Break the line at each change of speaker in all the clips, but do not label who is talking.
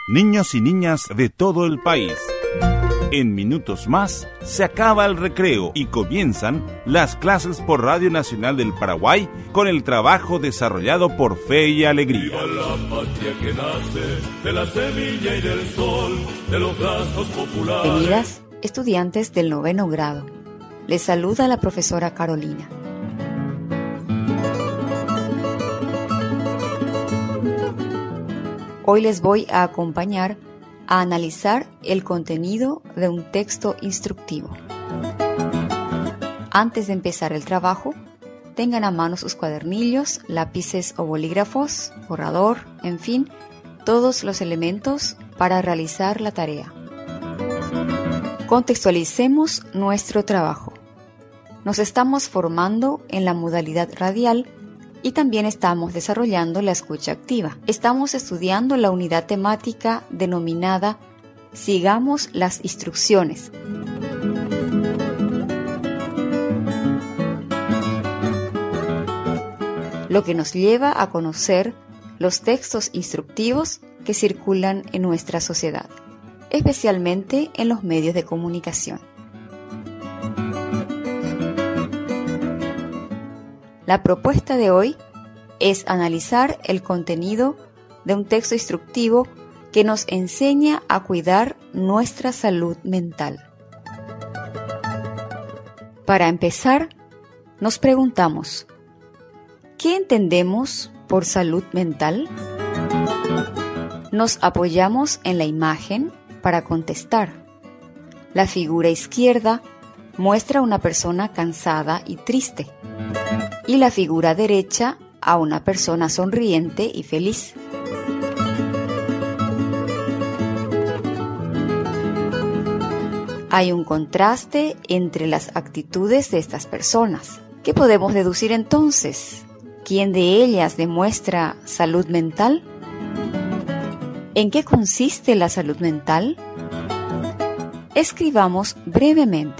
niños y niñas de todo el país. En minutos más se acaba el recreo y comienzan las clases por Radio Nacional del Paraguay con el trabajo desarrollado por Fe y Alegría.
Viva la patria que nace de la semilla y del sol, de los brazos populares.
Queridas estudiantes del 9º grado, les saluda la profesora Carolina. Hoy les voy a acompañar a analizar el contenido de un texto instructivo. Antes de empezar el trabajo, tengan a mano sus cuadernillos, lápices o bolígrafos, borrador, en fin, todos los elementos para realizar la tarea. Contextualicemos nuestro trabajo. Nos estamos formando en la modalidad radial y también estamos desarrollando la escucha activa. Estamos estudiando la unidad temática denominada Sigamos las instrucciones. Lo que nos lleva a conocer los textos instructivos que circulan en nuestra sociedad, especialmente en los medios de comunicación. La propuesta de hoy es analizar el contenido de un texto instructivo que nos enseña a cuidar nuestra salud mental. Para empezar, nos preguntamos, ¿qué entendemos por salud mental? Nos apoyamos en la imagen para contestar. La figura izquierda muestra a una persona cansada y triste, y la figura derecha a una persona sonriente y feliz. Hay un contraste entre las actitudes de estas personas. ¿Qué podemos deducir entonces? ¿Quién de ellas demuestra salud mental? ¿En qué consiste la salud mental? Escribamos brevemente.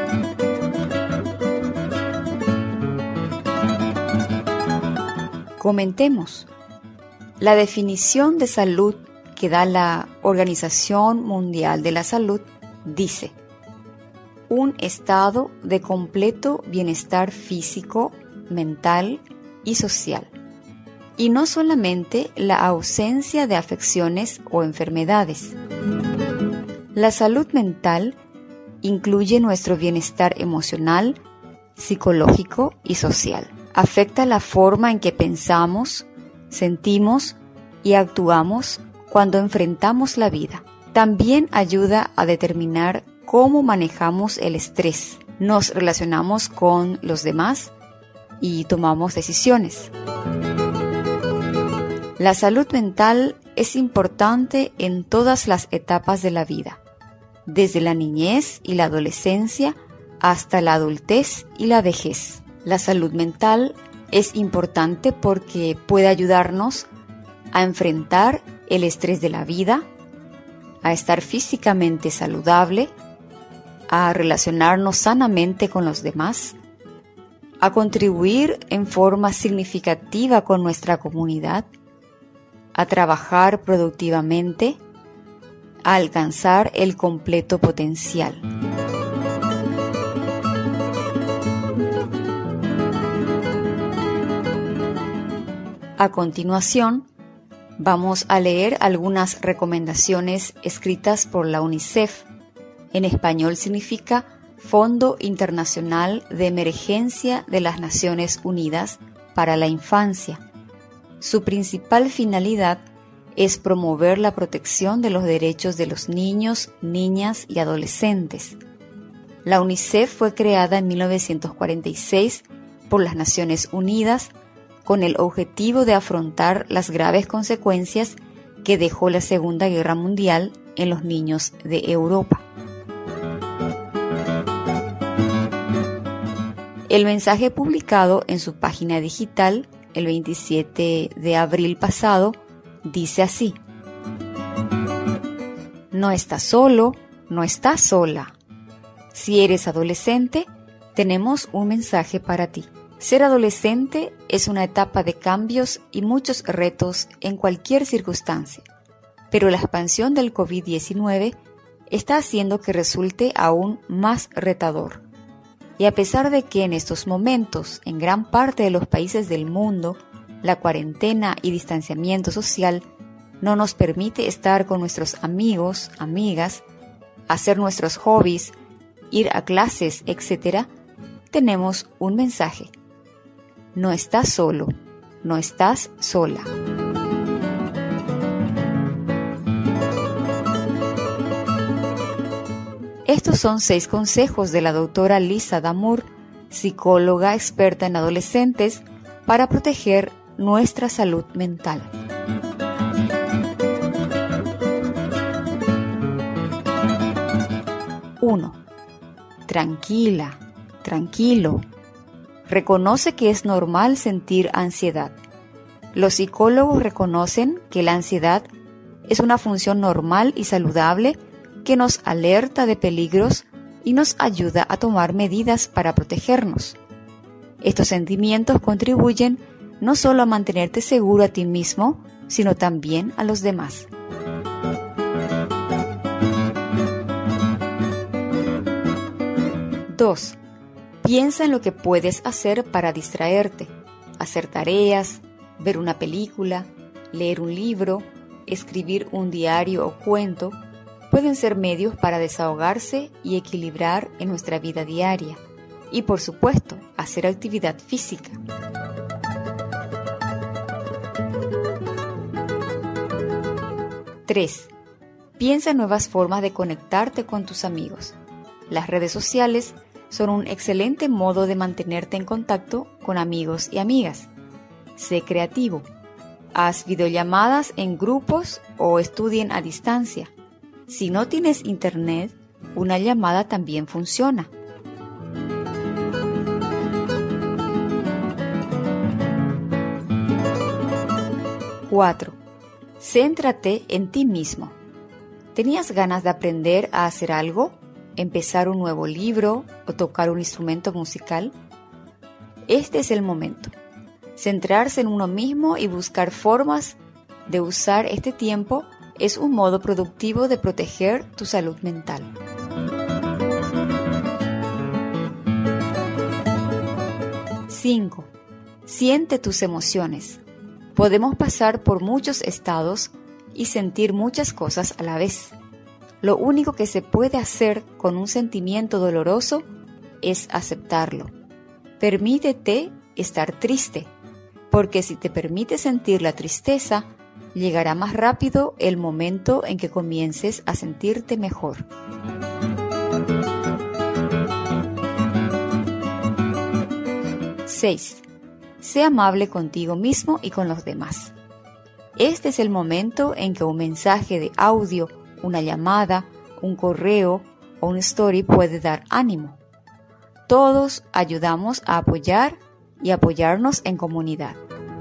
Comentemos. La definición de salud que da la Organización Mundial de la Salud dice: un estado de completo bienestar físico, mental y social, y no solamente la ausencia de afecciones o enfermedades. La salud mental incluye nuestro bienestar emocional, psicológico y social. Afecta la forma en que pensamos, sentimos y actuamos cuando enfrentamos la vida. También ayuda a determinar cómo manejamos el estrés, nos relacionamos con los demás y tomamos decisiones. La salud mental es importante en todas las etapas de la vida, desde la niñez y la adolescencia hasta la adultez y la vejez. La salud mental es importante porque puede ayudarnos a enfrentar el estrés de la vida, a estar físicamente saludable, a relacionarnos sanamente con los demás, a contribuir en forma significativa con nuestra comunidad, a trabajar productivamente, a alcanzar el completo potencial. A continuación, vamos a leer algunas recomendaciones escritas por la UNICEF. En español significa Fondo Internacional de Emergencia de las Naciones Unidas para la Infancia. Su principal finalidad es promover la protección de los derechos de los niños, niñas y adolescentes. La UNICEF fue creada en 1946 por las Naciones Unidas con el objetivo de afrontar las graves consecuencias que dejó la Segunda Guerra Mundial en los niños de Europa. El mensaje publicado en su página digital el 27 de abril pasado dice así: no estás solo, no estás sola. Si eres adolescente, tenemos un mensaje para ti. Ser adolescente es una etapa de cambios y muchos retos en cualquier circunstancia, pero la expansión del COVID-19 está haciendo que resulte aún más retador. Y a pesar de que en estos momentos, en gran parte de los países del mundo, la cuarentena y distanciamiento social no nos permite estar con nuestros amigos, amigas, hacer nuestros hobbies, ir a clases, etc., tenemos un mensaje. No estás solo, no estás sola. Estos son 6 consejos de la doctora Lisa Damour, psicóloga experta en adolescentes, para proteger nuestra salud mental. Uno. Tranquila, tranquilo. Reconoce que es normal sentir ansiedad. Los psicólogos reconocen que la ansiedad es una función normal y saludable que nos alerta de peligros y nos ayuda a tomar medidas para protegernos. Estos sentimientos contribuyen no solo a mantenerte seguro a ti mismo, sino también a los demás. 2. Piensa en lo que puedes hacer para distraerte, hacer tareas, ver una película, leer un libro, escribir un diario o cuento. Pueden ser medios para desahogarse y equilibrar en nuestra vida diaria. Y por supuesto, hacer actividad física. 3. Piensa en nuevas formas de conectarte con tus amigos. Las redes sociales son un excelente modo de mantenerte en contacto con amigos y amigas. Sé creativo. Haz videollamadas en grupos o estudien a distancia. Si no tienes internet, una llamada también funciona. 4. Céntrate en ti mismo. ¿Tenías ganas de aprender a hacer algo? ¿Empezar un nuevo libro o tocar un instrumento musical? Este es el momento. Centrarse en uno mismo y buscar formas de usar este tiempo es un modo productivo de proteger tu salud mental. 5. Siente tus emociones. Podemos pasar por muchos estados y sentir muchas cosas a la vez. Lo único que se puede hacer con un sentimiento doloroso es aceptarlo. Permítete estar triste, porque si te permites sentir la tristeza, llegará más rápido el momento en que comiences a sentirte mejor. 6. Sé amable contigo mismo y con los demás. Este es el momento en que un mensaje de audio, una llamada, un correo o un story puede dar ánimo. Todos ayudamos a apoyar y apoyarnos en comunidad.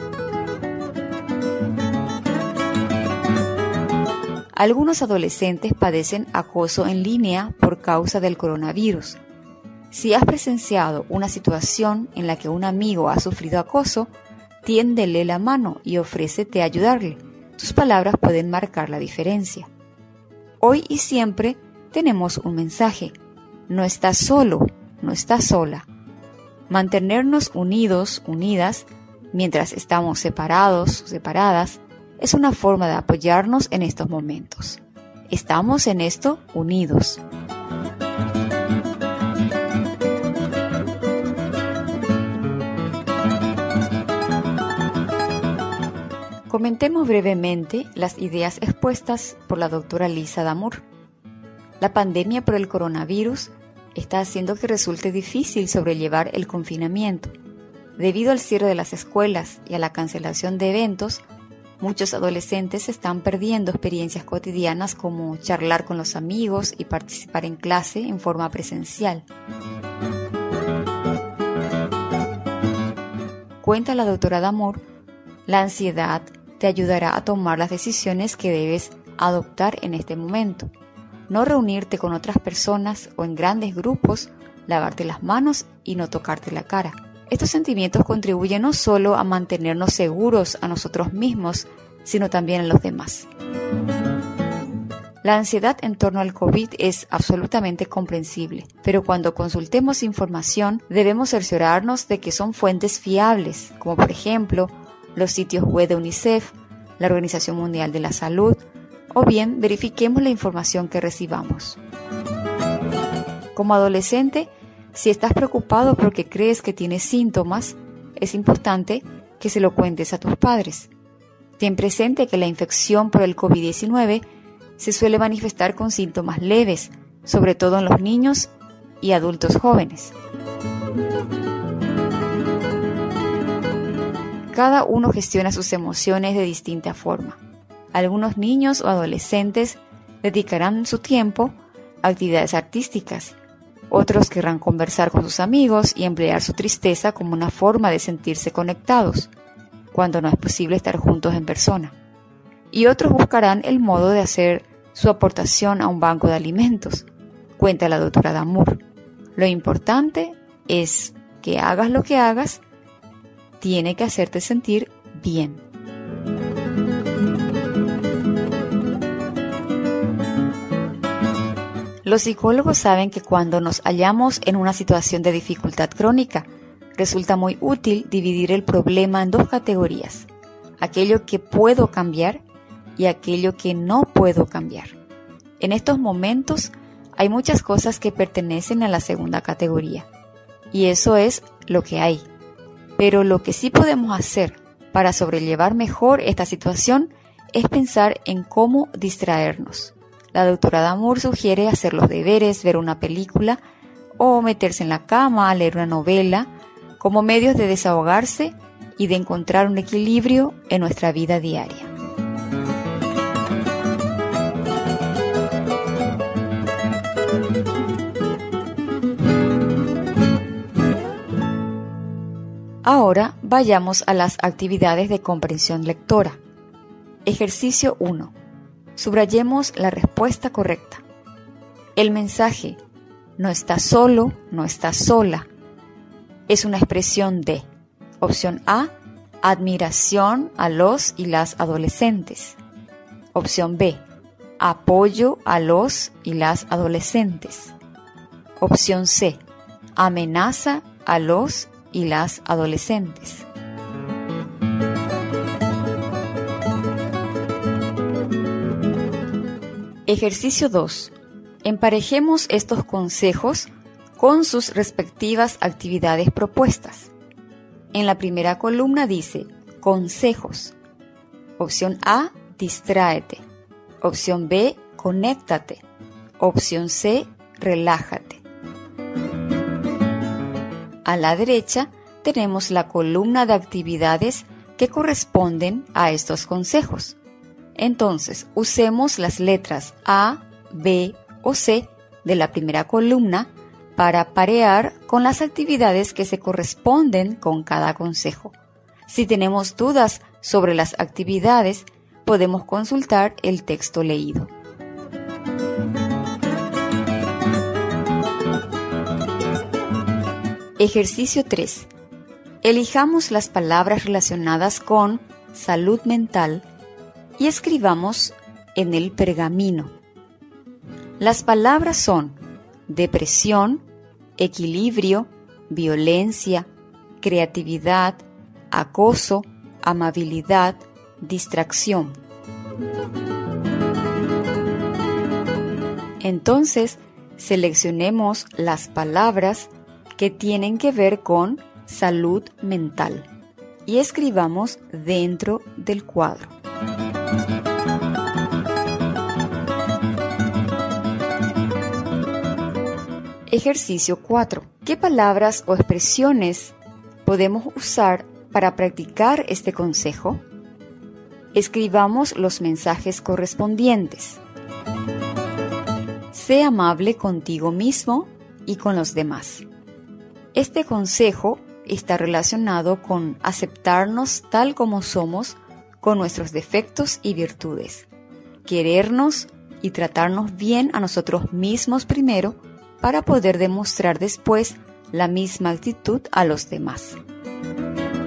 Algunos adolescentes padecen acoso en línea por causa del coronavirus. Si has presenciado una situación en la que un amigo ha sufrido acoso, tiéndele la mano y ofrécete a ayudarle. Tus palabras pueden marcar la diferencia. Hoy y siempre tenemos un mensaje. No estás solo, no estás sola. Mantenernos unidos, unidas, mientras estamos separados, separadas, es una forma de apoyarnos en estos momentos. Estamos en esto unidos. Comentemos brevemente las ideas expuestas por la doctora Lisa Damour. La pandemia por el coronavirus está haciendo que resulte difícil sobrellevar el confinamiento. Debido al cierre de las escuelas y a la cancelación de eventos, muchos adolescentes están perdiendo experiencias cotidianas como charlar con los amigos y participar en clase en forma presencial. Cuenta la doctora Damour, la ansiedad te ayudará a tomar las decisiones que debes adoptar en este momento. No reunirte con otras personas o en grandes grupos, lavarte las manos y no tocarte la cara. Estos sentimientos contribuyen no solo a mantenernos seguros a nosotros mismos, sino también a los demás. La ansiedad en torno al COVID es absolutamente comprensible, pero cuando consultemos información debemos cerciorarnos de que son fuentes fiables, como por ejemplo los sitios web de UNICEF, la Organización Mundial de la Salud, o bien verifiquemos la información que recibamos. Como adolescente, si estás preocupado porque crees que tienes síntomas, es importante que se lo cuentes a tus padres. Ten presente que la infección por el COVID-19 se suele manifestar con síntomas leves, sobre todo en los niños y adultos jóvenes. Cada uno gestiona sus emociones de distinta forma. Algunos niños o adolescentes dedicarán su tiempo a actividades artísticas. Otros querrán conversar con sus amigos y emplear su tristeza como una forma de sentirse conectados, cuando no es posible estar juntos en persona. Y otros buscarán el modo de hacer su aportación a un banco de alimentos, cuenta la doctora Damour. Lo importante es que hagas lo que hagas, tiene que hacerte sentir bien. Los psicólogos saben que cuando nos hallamos en una situación de dificultad crónica, resulta muy útil dividir el problema en dos categorías: aquello que puedo cambiar y aquello que no puedo cambiar. En estos momentos hay muchas cosas que pertenecen a la segunda categoría, y eso es lo que hay. Pero lo que sí podemos hacer para sobrellevar mejor esta situación es pensar en cómo distraernos. La doctora Damour sugiere hacer los deberes, ver una película o meterse en la cama, leer una novela, como medios de desahogarse y de encontrar un equilibrio en nuestra vida diaria. Ahora vayamos a las actividades de comprensión lectora. Ejercicio 1. Subrayemos la respuesta correcta. El mensaje "no estás solo, no estás sola" es una expresión de: opción A, admiración a los y las adolescentes. Opción B, apoyo a los y las adolescentes. Opción C, amenaza a los y las adolescentes. Ejercicio 2. Emparejemos estos consejos con sus respectivas actividades propuestas. En la primera columna dice consejos. Opción A, distráete. Opción B, conéctate. Opción C, relájate. A la derecha tenemos la columna de actividades que corresponden a estos consejos. Entonces, usemos las letras A, B o C de la primera columna para parear con las actividades que se corresponden con cada consejo. Si tenemos dudas sobre las actividades, podemos consultar el texto leído. Ejercicio 3. Elijamos las palabras relacionadas con salud mental y escribamos en el pergamino. Las palabras son depresión, equilibrio, violencia, creatividad, acoso, amabilidad, distracción. Entonces, seleccionemos las palabras que tienen que ver con salud mental y escribamos dentro del cuadro. Ejercicio 4. ¿Qué palabras o expresiones podemos usar para practicar este consejo? Escribamos los mensajes correspondientes. Sé amable contigo mismo y con los demás. Este consejo está relacionado con aceptarnos tal como somos, con nuestros defectos y virtudes, querernos y tratarnos bien a nosotros mismos primero para poder demostrar después la misma actitud a los demás.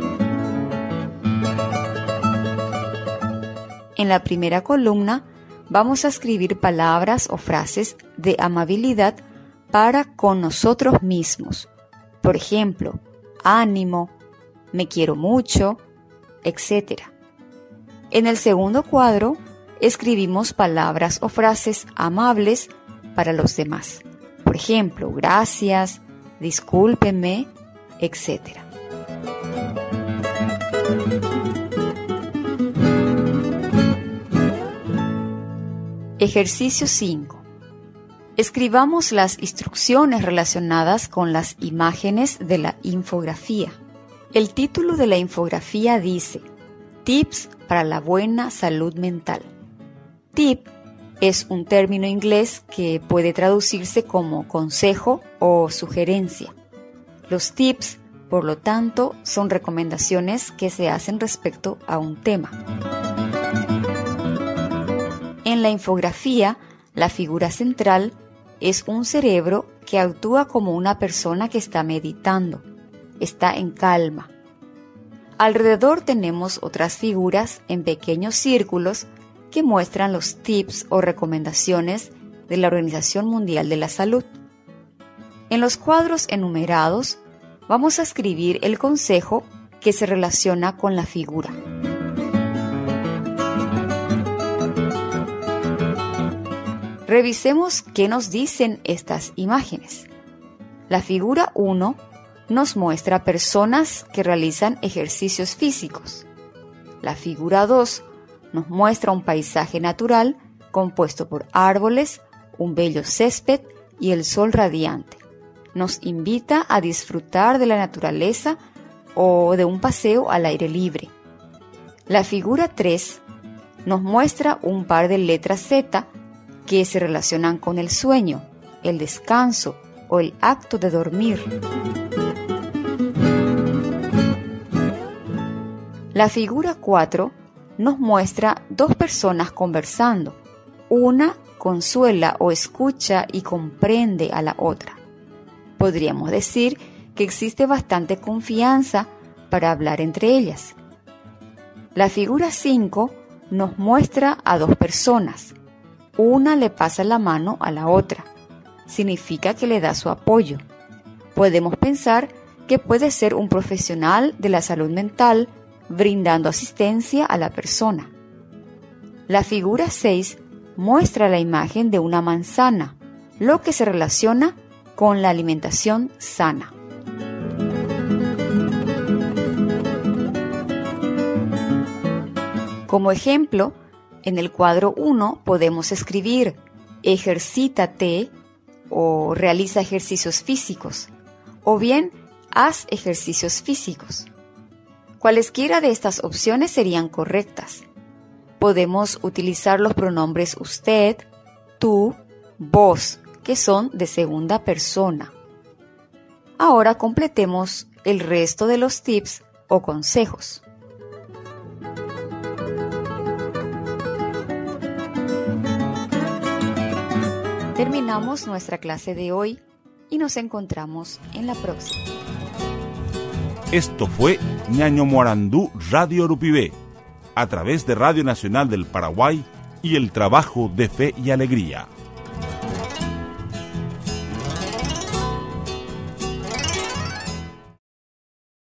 En la primera columna vamos a escribir palabras o frases de amabilidad para con nosotros mismos. Por ejemplo, ánimo, me quiero mucho, etc. En el segundo cuadro, escribimos palabras o frases amables para los demás. Por ejemplo, gracias, discúlpeme, etc. Ejercicio 5. Escribamos las instrucciones relacionadas con las imágenes de la infografía. El título de la infografía dice: Tips para la buena salud mental. Tip es un término inglés que puede traducirse como consejo o sugerencia. Los tips, por lo tanto, son recomendaciones que se hacen respecto a un tema. En la infografía, la figura central es un cerebro que actúa como una persona que está meditando, está en calma. Alrededor tenemos otras figuras en pequeños círculos que muestran los tips o recomendaciones de la Organización Mundial de la Salud. En los cuadros enumerados vamos a escribir el consejo que se relaciona con la figura. Revisemos qué nos dicen estas imágenes. La figura 1 nos muestra personas que realizan ejercicios físicos. La figura 2 nos muestra un paisaje natural compuesto por árboles, un bello césped y el sol radiante. Nos invita a disfrutar de la naturaleza o de un paseo al aire libre. La figura 3 nos muestra un par de letras Z que se relacionan con el sueño, el descanso o el acto de dormir. La figura 4 nos muestra dos personas conversando. Una consuela o escucha y comprende a la otra. Podríamos decir que existe bastante confianza para hablar entre ellas. La figura 5 nos muestra a dos personas. Una le pasa la mano a la otra. Significa que le da su apoyo. Podemos pensar que puede ser un profesional de la salud mental brindando asistencia a la persona. La figura 6 muestra la imagen de una manzana, lo que se relaciona con la alimentación sana. Como ejemplo, en el cuadro 1 podemos escribir ejercítate o realiza ejercicios físicos, o bien haz ejercicios físicos. Cualesquiera de estas opciones serían correctas. Podemos utilizar los pronombres usted, tú, vos, que son de segunda persona. Ahora completemos el resto de los tips o consejos. Terminamos nuestra clase de hoy y nos encontramos en la próxima.
Esto fue Ñaño Morandú Radio Urupibé, a través de Radio Nacional del Paraguay y el trabajo de Fe y Alegría.